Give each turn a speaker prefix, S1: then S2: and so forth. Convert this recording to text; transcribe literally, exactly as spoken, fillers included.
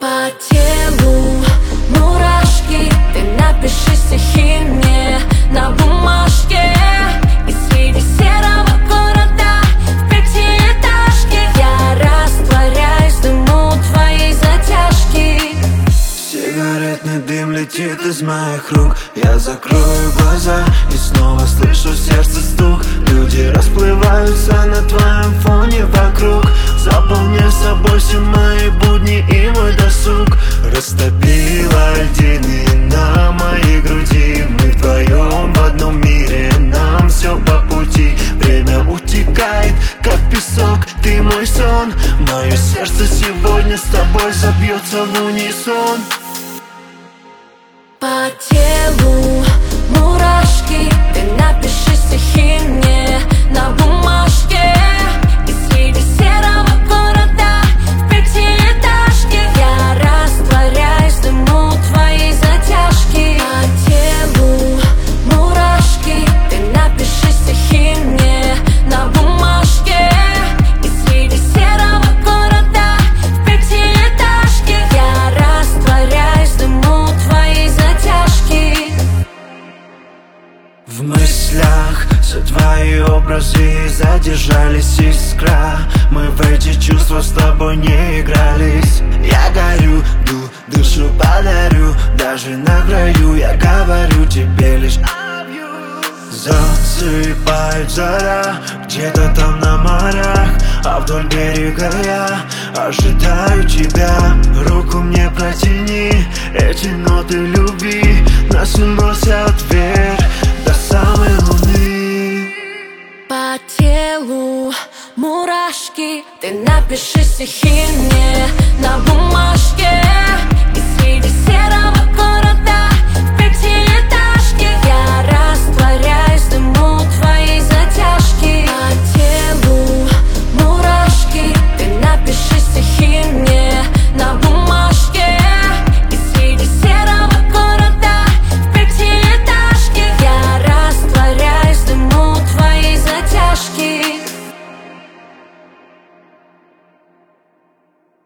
S1: По телу мурашки, ты напиши стихи мне на бумажке. И среди серого города в пятиэтажке я растворяюсь в дыму твоей затяжки.
S2: Сигаретный дым летит из моих рук. Я закрою глаза и снова слышу в сердце стук. Люди расплываются на твоем фоне вокруг. Заполняй собой все мои будни и мой досуг. Растопила льдины на моей груди. Мы вдвоем в одном мире, нам все по пути. Время утекает, как песок, ты мой сон. Мое сердце сегодня с тобой забьется в унисон.
S1: По телу мурашки, ты напиши стихи мне на бумажке. И среди серого города в пятиэтажке я растворяюсь в дыму твоей затяжки. По телу мурашки, ты напиши стихи мне на бумажке. И среди серого города в пятиэтажке я растворяюсь в дыму твоей затяжки.
S2: В мыслях все твои образы задержались, искра. Мы в эти чувства с тобой не игрались. Я горю, ду, душу подарю. Даже на краю я говорю тебе лишь I love you. Засыпает жара где-то там на морях, а вдоль берега я ожидаю тебя. Руку мне протяни, эти ноты любви нас уносят вверх до самой луны.
S1: По телу мурашки, ты напиши стихи мне на бумажке.